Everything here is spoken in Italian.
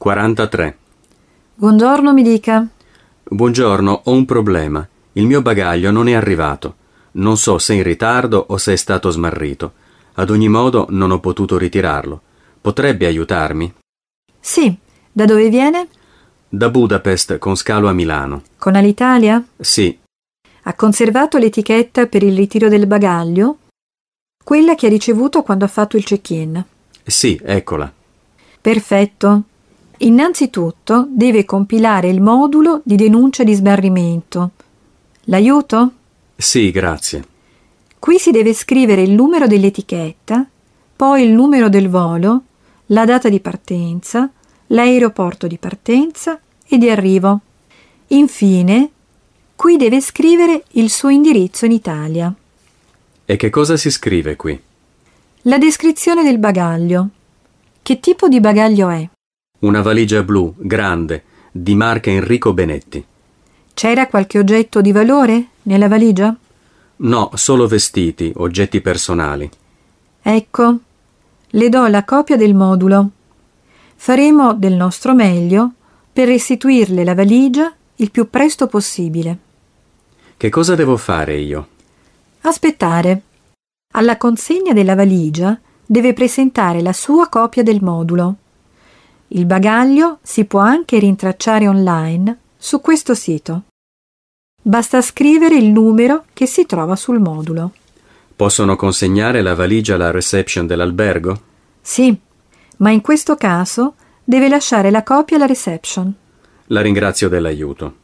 43. Buongiorno, mi dica. Buongiorno, ho un problema. Il mio bagaglio non è arrivato. Non so se è in ritardo o se è stato smarrito. Ad ogni modo non ho potuto ritirarlo. Potrebbe aiutarmi? Sì, da dove viene? Da Budapest con scalo a Milano. Con Alitalia? Sì. Ha conservato l'etichetta per il ritiro del bagaglio? Quella che ha ricevuto quando ha fatto il check-in. Sì, eccola. Perfetto. Innanzitutto deve compilare il modulo di denuncia di smarrimento. L'aiuto? Sì, grazie. Qui si deve scrivere il numero dell'etichetta, poi il numero del volo, la data di partenza, l'aeroporto di partenza e di arrivo. Infine, qui deve scrivere il suo indirizzo in Italia. E che cosa si scrive qui? La descrizione del bagaglio. Che tipo di bagaglio è? Una valigia blu, grande, di marca Enrico Benetti. C'era qualche oggetto di valore nella valigia? No, solo vestiti, oggetti personali. Ecco, le do la copia del modulo. Faremo del nostro meglio per restituirle la valigia il più presto possibile. Che cosa devo fare io? Aspettare. Alla consegna della valigia deve presentare la sua copia del modulo. Il bagaglio si può anche rintracciare online su questo sito. Basta scrivere il numero che si trova sul modulo. Possono consegnare la valigia alla reception dell'albergo? Sì, ma in questo caso deve lasciare la copia alla reception. La ringrazio dell'aiuto.